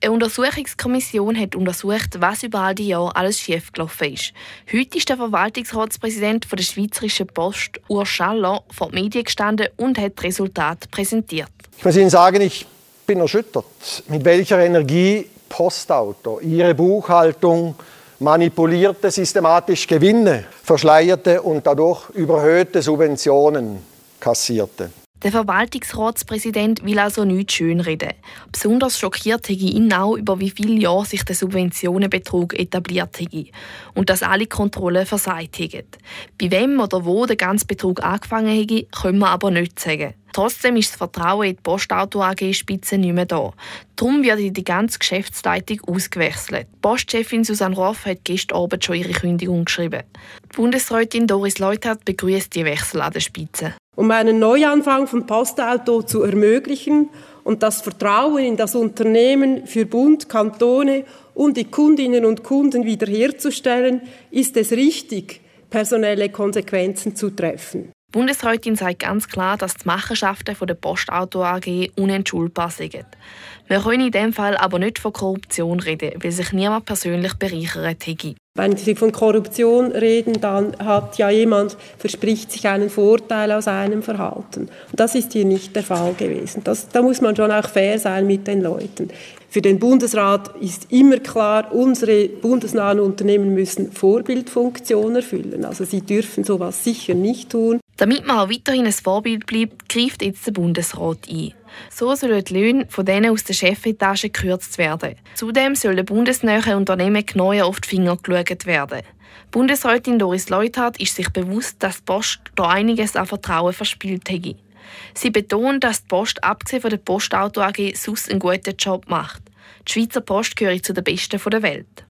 Eine Untersuchungskommission hat untersucht, was über all die Jahre alles schiefgelaufen ist. Heute ist der Verwaltungsratspräsident der Schweizerischen Post, Urs Schaller, vor den Medien gestanden und hat die Resultate präsentiert. Ich muss Ihnen sagen, ich bin erschüttert, mit welcher Energie Postauto ihre Buchhaltung manipulierte, systematisch Gewinne verschleierte und dadurch überhöhte Subventionen kassierte. Der Verwaltungsratspräsident will also nichts schönreden. Besonders schockiert hätte ihn auch, über wie viele Jahre sich der Subventionenbetrug etabliert hätte und dass alle Kontrollen versagt hätten. Bei wem oder wo der ganze Betrug angefangen hätte, können wir aber nicht sagen. Trotzdem ist das Vertrauen in die Postauto AG-Spitze nicht mehr da. Darum wird die ganze Geschäftsleitung ausgewechselt. Die Postchefin Susanne Roff hat gestern Abend schon ihre Kündigung geschrieben. Die Bundesrätin Doris Leuthard begrüßt die Wechsel an der Spitze. Um einen Neuanfang von Postauto zu ermöglichen und das Vertrauen in das Unternehmen für Bund, Kantone und die Kundinnen und Kunden wiederherzustellen, ist es richtig, personelle Konsequenzen zu treffen. Die Bundesrätin sagt ganz klar, dass die Machenschaften der Postauto AG unentschuldbar sind. Wir können in diesem Fall aber nicht von Korruption reden, weil sich niemand persönlich bereichert hätte. Wenn Sie von Korruption reden, dann hat ja jemand, verspricht sich einen Vorteil aus einem Verhalten. Und das ist hier nicht der Fall gewesen. Da muss man schon auch fair sein mit den Leuten. Für den Bundesrat ist immer klar, unsere bundesnahen Unternehmen müssen Vorbildfunktion erfüllen. Also sie dürfen sowas sicher nicht tun. Damit man auch weiterhin ein Vorbild bleibt, greift jetzt der Bundesrat ein. So sollen die Löhne von denen aus der Chefetage gekürzt werden. Zudem sollen bundesnahe Unternehmen genauer auf die Finger geschaut werden. Bundesrätin Doris Leuthard ist sich bewusst, dass die Post da einiges an Vertrauen verspielt hätte. Sie betont, dass die Post abgesehen von der Postauto AG sonst einen guten Job macht. Die Schweizer Post gehört zu den besten der Welt.